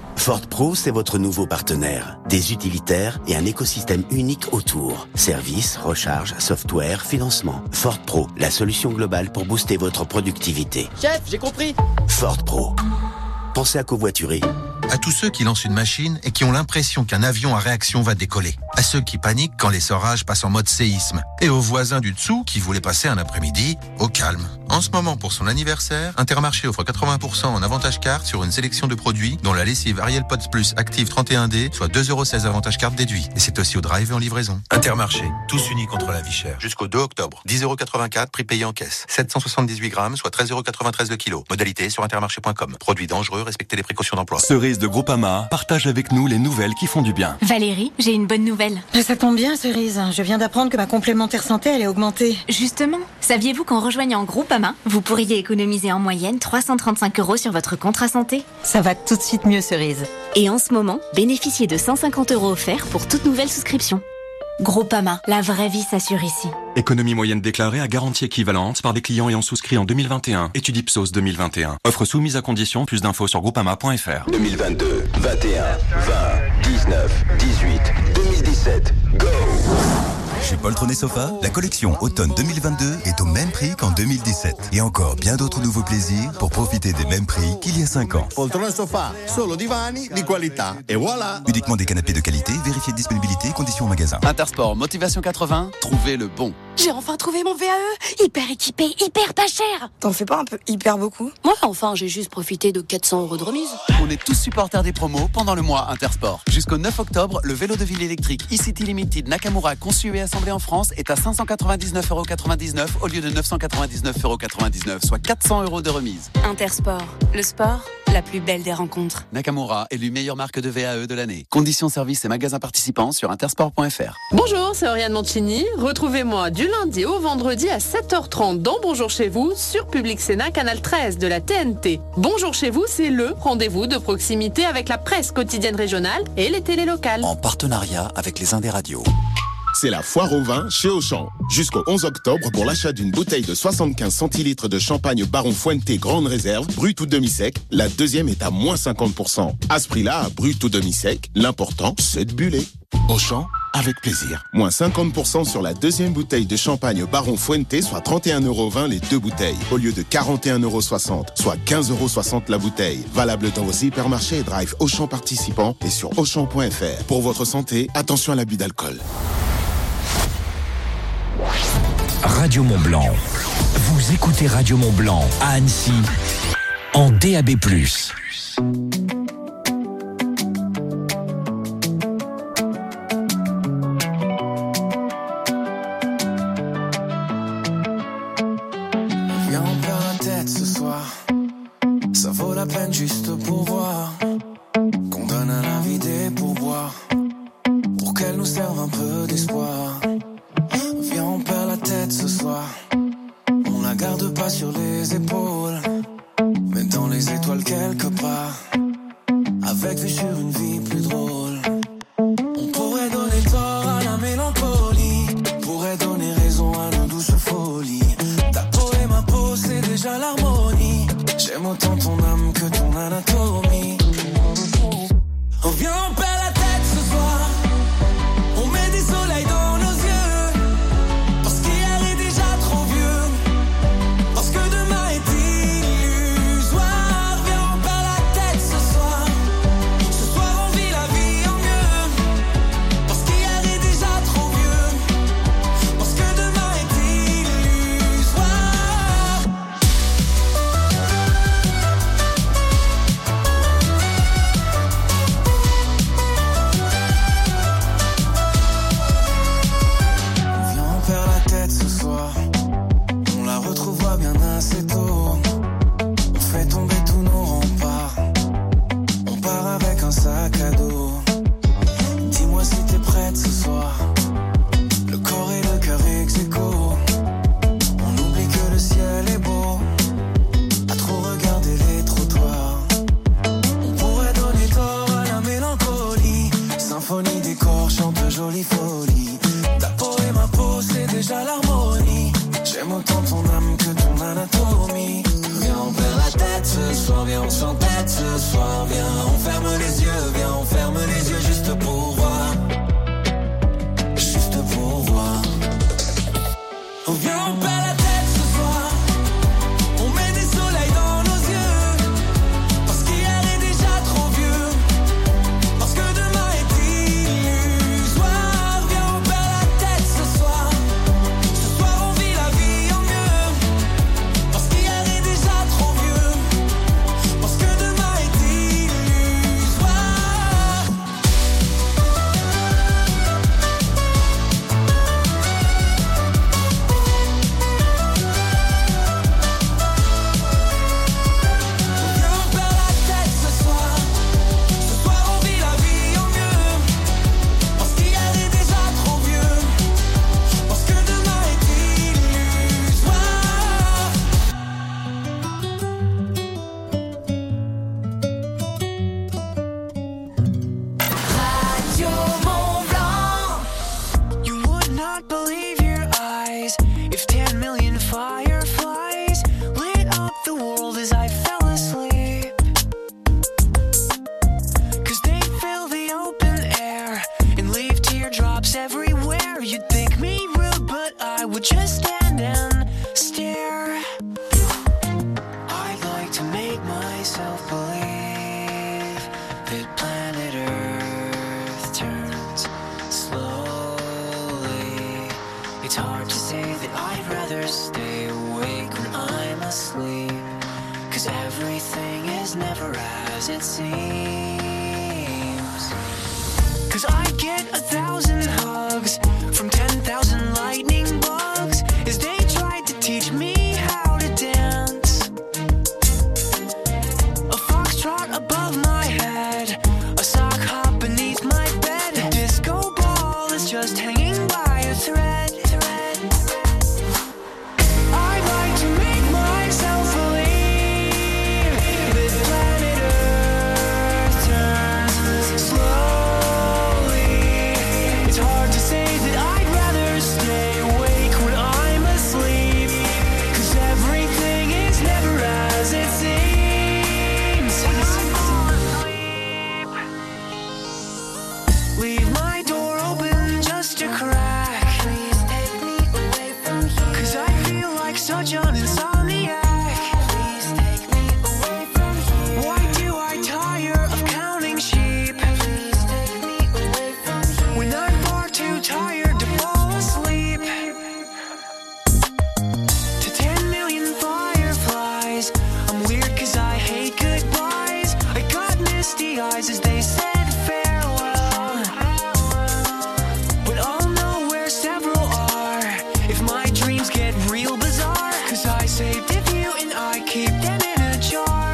Ford Pro, c'est votre nouveau partenaire. Des utilitaires et un écosystème unique autour. Services, recharge, software, financement. Ford Pro, la solution globale pour booster votre productivité. Chef, j'ai compris. Ford Pro. Pensez à covoiturer. À tous ceux qui lancent une machine et qui ont l'impression qu'un avion à réaction va décoller. À ceux qui paniquent quand l'essorage passe en mode séisme. Et aux voisins du dessous qui voulaient passer un après-midi au calme. En ce moment, pour son anniversaire, Intermarché offre 80% en avantage carte sur une sélection de produits, dont la lessive Ariel Pods Plus Active 31D, soit 2,16€ avantage carte déduit. Et c'est aussi au drive et en livraison. Intermarché, tous unis contre la vie chère. Jusqu'au 2 octobre, 10,84€, prix payé en caisse. 778 grammes, soit 13,93€ le kilo. Modalité sur intermarché.com. Produits dangereux, respectez les précautions d'emploi. Cerise de Groupama partage avec nous les nouvelles qui font du bien. Valérie, j'ai une bonne nouvelle. Ça tombe bien, Cerise. Je viens d'apprendre que ma complémentaire santé allait augmenter. Justement, saviez-vous qu'en rejoignant Groupama, vous pourriez économiser en moyenne 335€ sur votre contrat santé? Ça va tout de suite mieux, Cerise. Et en ce moment, bénéficiez de 150€ offerts pour toute nouvelle souscription. Groupama, la vraie vie s'assure ici. Économie moyenne déclarée à garantie équivalente par des clients ayant souscrit en 2021. Étude Ipsos 2021. Offre soumise à condition. Plus d'infos sur groupama.fr. 2022, 21, 20, 19, 18, 2017, go! Chez Poltron et Sofa, la collection automne 2022 est au même prix qu'en 2017. Et encore bien d'autres nouveaux plaisirs pour profiter des mêmes prix qu'il y a 5 ans. Poltron et Sofa, solo divani di qualità. Et voilà! Uniquement des canapés de qualité, vérifiez disponibilité, conditions en magasin. Intersport, Motivation 80, trouvez le bon. J'ai enfin trouvé mon VAE, hyper équipé, hyper pas cher. T'en fais pas un peu hyper beaucoup? Moi, enfin, j'ai juste profité de 400€ de remise. On est tous supporters des promos pendant le mois Intersport. Jusqu'au 9 octobre, le vélo de ville électrique e-City Limited Nakamura conçu et assemblé en France est à 599,99€ au lieu de 999,99€, soit 400€ de remise. Intersport, le sport, la plus belle des rencontres. Nakamura, élue meilleure marque de VAE de l'année. Conditions, services et magasins participants sur intersport.fr. Bonjour, c'est Oriane Mancini. Retrouvez-moi du lundi au vendredi à 7h30 dans Bonjour chez vous sur Public Sénat, canal 13 de la TNT. Bonjour chez vous, c'est le rendez-vous de proximité avec la presse quotidienne régionale et les télés locales. En partenariat avec les Indes Radios. C'est la foire au vin chez Auchan. Jusqu'au 11 octobre, pour l'achat d'une bouteille de 75 centilitres de champagne Baron Fuente Grande Réserve, brut ou demi-sec, la deuxième est à moins 50%. À ce prix-là, brut ou demi-sec, l'important, c'est de buller. Auchan, avec plaisir. Moins 50% sur la deuxième bouteille de champagne Baron Fuente, soit 31,20€ les deux bouteilles, au lieu de 41,60€, soit 15,60€ la bouteille. Valable dans vos hypermarchés et drive Auchan participants et sur Auchan.fr. Pour votre santé, attention à l'abus d'alcool. Radio Mont-Blanc. Vous écoutez Radio Mont-Blanc à Annecy en DAB+. Viens, on perd la tête ce soir. Ça vaut la peine juste pour voir qu'on donne à la vie des pourboires pour qu'elle nous serve un peu d'espoir. Viens, on perd la tête ce soir. On la garde pas sur les épaules, mais dans les étoiles quelque part, avec vue sur une vie plus drôle. On pourrait donner tort à la mélancolie, pourrait donner raison à nos douces folies. Ta peau et ma peau, c'est déjà l'harmonie. J'aime autant ton âme que ton anatomie. Oh, viens, on perd la tête ce soir. On met des soleils dans nos yeux, parce qu'hier est déjà trop vieux, parce que demain est illusoire. Viens, on perd la tête ce soir. Ce soir on vit la vie en mieux, parce qu'hier est déjà trop vieux, parce que demain est illusoire. Viens, on perd la tête ce soir. On la retrouvera bien assez tôt. On fait tomber tous nos remparts. On part avec un sac à dos. Dis-moi si t'es prête ce soir. Le corps et le cœur ex-aequo. On oublie que le ciel est beau. À trop regarder les trottoirs. On pourrait donner tort à la mélancolie. Symphonie des corps chante jolie folie. Ta peau et ma peau, c'est déjà l'harmonie. J'aime autant ton âme que ton anatomie. Viens, on perd la tête tête ce soir, viens on s'entête ce soir, viens on ferme les yeux, viens on ferme les yeux juste pour voir, juste pour voir. On vient on perd la tête ce soir, on met des soleils dans nos yeux, parce qu'hier est déjà trop vieux, parce que demain est illusoire. Viens on perd la tête ce soir on vit la vie en mieux, parce qu'hier est déjà trop vieux, parce que demain est illusoire. Viens on perd la tête ce soir on vit la vie en mieux, parce qu'hier est déjà trop vieux, parce que demain est illusoire. Radio Mont-Blanc. You would not believe your eyes if 10 million fireflies lit up the world as I fell asleep. 'Cause they fill the open air and leave teardrops everywhere. You'd think me rude, but I would just stand and stare. I'd like to make myself believe that planet Earth turns slowly. It's hard to say that I'd rather stay awake when I'm asleep, 'cause everything is never as it seems. 'Cause I get 1,000 hugs from 10,000 lightning bugs as they tried to teach me how to dance. A foxtrot above my head, a sock hop beneath my bed, a disco ball is just hanging by a thread. I'd like to make myself believe that planet Earth turns slowly. It's hard to say that I'd rather stay awake when I'm asleep, 'cause everything is never as it seems. When I fall asleep, leave my door open just a crack. Please take me away from here, 'cause I feel like such an insomniac. Please take me away from here. Why do I tire of counting sheep? Please take me away from here, when I'm far too tired to fall asleep. To 10 million fireflies, I'm weird 'cause I hate goodbyes. I got misty eyes as they said farewell, but I'll know where several are if my dreams get real bizarre, 'cause I saved a few and I keep them in a jar.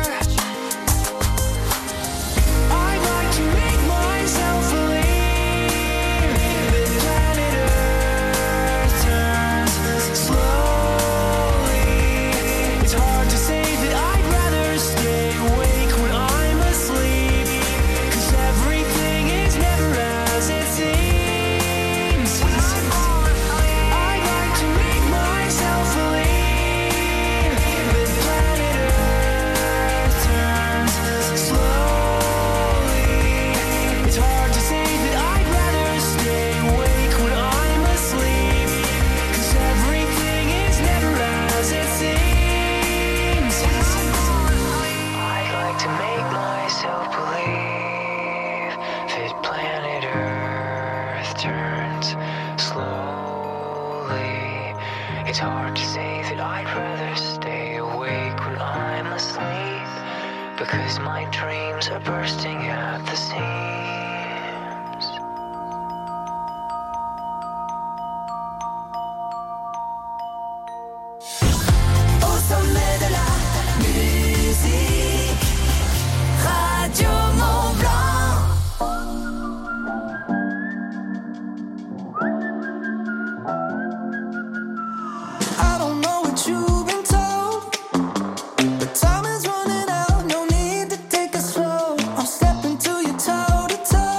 I'd like to make myself believe that planet Earth turns slowly. It's hard to say that I'd rather stay awake when I'm asleep, 'cause everything is never as it seems. When I fall asleep, I'd like to make myself believe that planet Earth turns slowly. It's hard to say that I'd rather stay awake when I'm asleep, 'cause everything is never as it seems. When I fall asleep, I'd like to make myself believe that planet Earth turns slowly. It's hard to say that I'd rather stay awake when I'm asleep, because my dreams are bursting at the seams. Au sommet de la musique, Radio Mont-Blanc. I don't know what you've been told, but time is running out, no need to take it slow. I'm stepping to you toe to toe.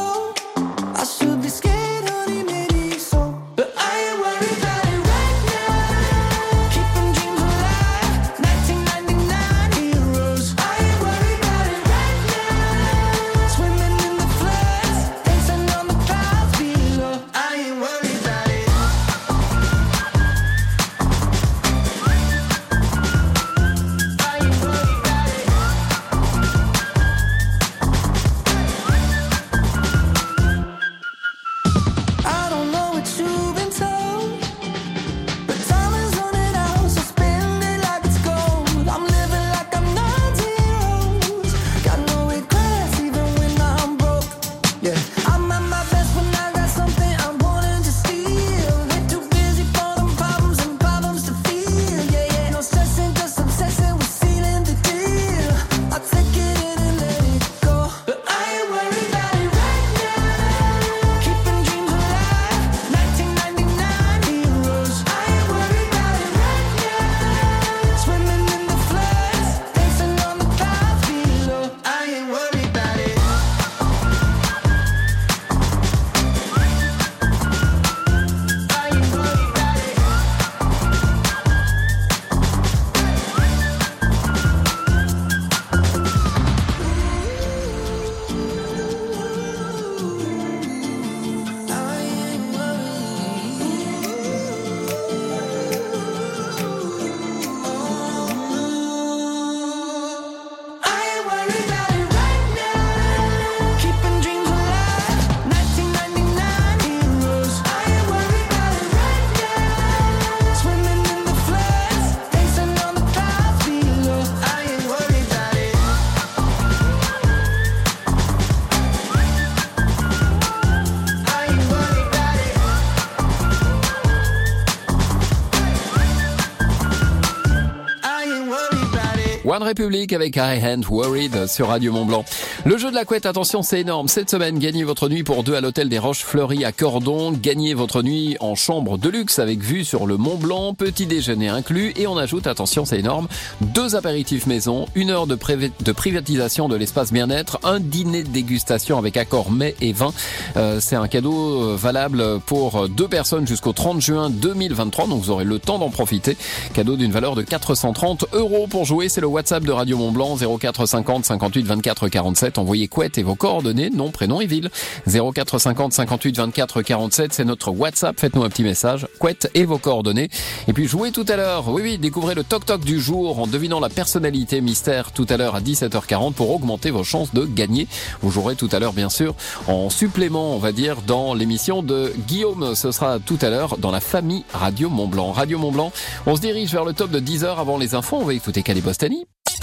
One Republic avec I Ain't Worried sur Radio Mont-Blanc. Le jeu de la couette, attention, c'est énorme. Cette semaine, gagnez votre nuit pour 2 à l'hôtel des Roches Fleuries à Cordon. Gagnez votre nuit en chambre de luxe avec vue sur le Mont-Blanc. Petit déjeuner inclus. Et on ajoute, attention, c'est énorme, 2 apéritifs maison, 1 heure de privatisation de l'espace bien-être, un dîner de dégustation avec accord mets et vin. C'est un cadeau valable pour 2 personnes jusqu'au 30 juin 2023. Donc vous aurez le temps d'en profiter. Cadeau d'une valeur de 430 €. Pour jouer, c'est le WhatsApp de Radio Mont-Blanc, 04 50 58 24 47. Envoyez couette et vos coordonnées, nom, prénom et ville. 04 50 58 24 47, c'est notre WhatsApp. Faites-nous un petit message, couette et vos coordonnées. Et puis jouez tout à l'heure. Oui, découvrez le toc-toc du jour en devinant la personnalité mystère tout à l'heure à 17h40 pour augmenter vos chances de gagner. Vous jouerez tout à l'heure, bien sûr, en supplément, on va dire, dans l'émission de Guillaume. Ce sera tout à l'heure dans la famille Radio Mont-Blanc. Radio Mont-Blanc, on se dirige vers le top de 10h avant les infos. On va écouter Calibostani.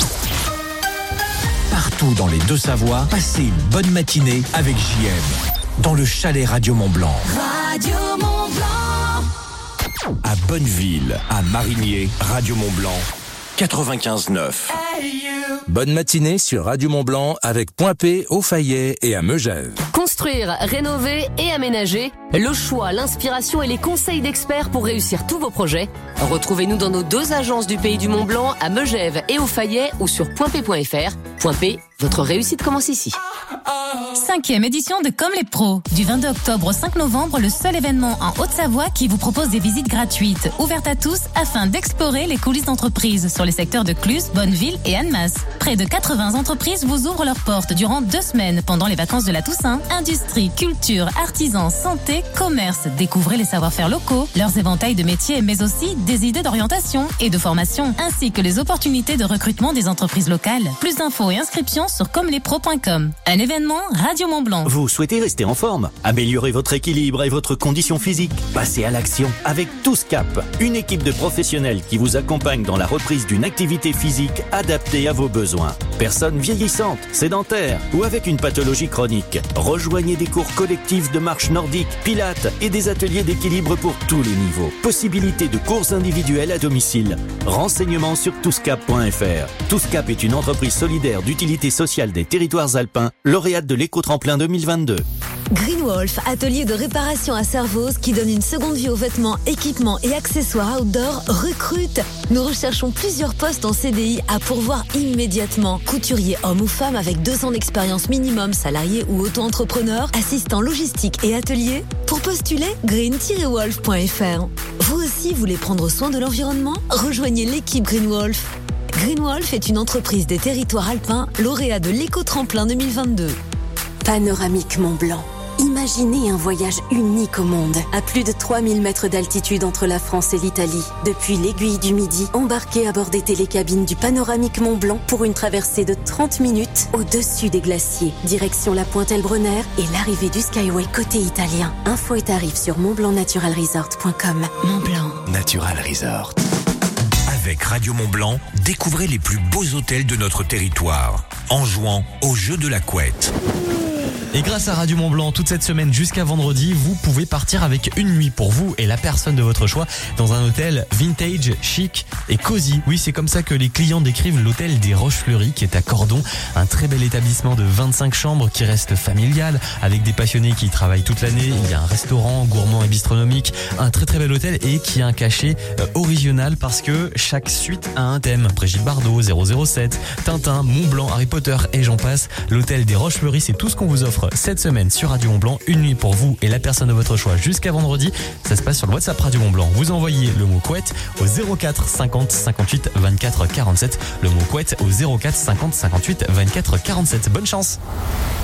Partout dans les Deux-Savoies, passez une bonne matinée avec JM. Dans le chalet Radio Mont-Blanc. Radio Mont-Blanc. À Bonneville, à Marigné, Radio Mont-Blanc, 95.9. Bonne matinée sur Radio Mont-Blanc avec Point P, au Fayet et à Megève. Construire, rénover et aménager, le choix, l'inspiration et les conseils d'experts pour réussir tous vos projets. Retrouvez-nous dans nos 2 agences du Pays du Mont-Blanc à Megève et au Fayet ou sur pointp.fr. Point P, votre réussite commence ici. 5e édition de Comme les pros. Du 22 octobre au 5 novembre, le seul événement en Haute-Savoie qui vous propose des visites gratuites, ouvertes à tous, afin d'explorer les coulisses d'entreprises sur les secteurs de Cluses, Bonneville et Annemasse. Près de 80 entreprises vous ouvrent leurs portes durant 2 semaines pendant les vacances de la Toussaint. Industrie, culture, artisans, santé, commerce. Découvrez les savoir-faire locaux, leurs éventails de métiers, mais aussi des idées d'orientation et de formation, ainsi que les opportunités de recrutement des entreprises locales. Plus d'infos et inscriptions sur commelespros.com. Un événement Radio Mont-Blanc. Vous souhaitez rester en forme, améliorer votre équilibre et votre condition physique? Passez à l'action avec Tous Cap, une équipe de professionnels qui vous accompagne dans la reprise d'une activité physique adaptée à vos besoins. Personnes vieillissantes, sédentaires ou avec une pathologie chronique. Rejoignez des cours collectifs de marche nordique, pilates et des ateliers d'équilibre pour tous les niveaux. Possibilité de cours individuels à domicile. Renseignements sur touscap.fr. Touscap est une entreprise solidaire d'utilité sociale des territoires alpins, lauréate de l'éco-tremplin 2022. Greenwolf, atelier de réparation à Servoz qui donne une seconde vie aux vêtements, équipements et accessoires outdoor, recrute. Nous recherchons plusieurs postes en CDI à pourvoir immédiatement. Couturier homme ou femme avec 2 ans d'expérience minimum, salarié ou auto-entrepreneur, assistant logistique et atelier. Pour postuler, green-wolf.fr. Vous aussi voulez prendre soin de l'environnement? Rejoignez l'équipe Greenwolf. Greenwolf est une entreprise des territoires alpins, lauréat de l'éco-tremplin 2022. Panoramique Mont-Blanc. Imaginez un voyage unique au monde. À plus de 3000 mètres d'altitude entre la France et l'Italie. Depuis l'aiguille du Midi, embarquez à bord des télécabines du Panoramique Mont-Blanc pour une traversée de 30 minutes au-dessus des glaciers. Direction la pointe Elbronner et l'arrivée du Skyway côté italien. Infos et tarifs sur montblancnaturalresort.com. Mont-Blanc Natural Resort. Avec Radio Mont-Blanc, découvrez les plus beaux hôtels de notre territoire en jouant au jeu de la couette. Et grâce à Radio Mont-Blanc, toute cette semaine jusqu'à vendredi, vous pouvez partir avec une nuit pour vous et la personne de votre choix dans un hôtel vintage, chic et cosy. Oui, c'est comme ça que les clients décrivent l'hôtel des Roches Fleuries qui est à Cordon. Un très bel établissement de 25 chambres qui reste familial avec des passionnés qui y travaillent toute l'année. Il y a un restaurant gourmand et bistronomique, un très très bel hôtel et qui a un cachet original parce que chaque suite a un thème. Brigitte Bardot, 007, Tintin, Mont-Blanc, Harry Potter et j'en passe. L'hôtel des Roches Fleuries, c'est tout ce qu'on vous offre cette semaine sur Radio Mont-Blanc, une nuit pour vous et la personne de votre choix jusqu'à vendredi. Ça se passe sur le WhatsApp Radio Mont-Blanc. Vous envoyez le mot couette au 04 50 58 24 47. Le mot couette au 04 50 58 24 47. Bonne chance.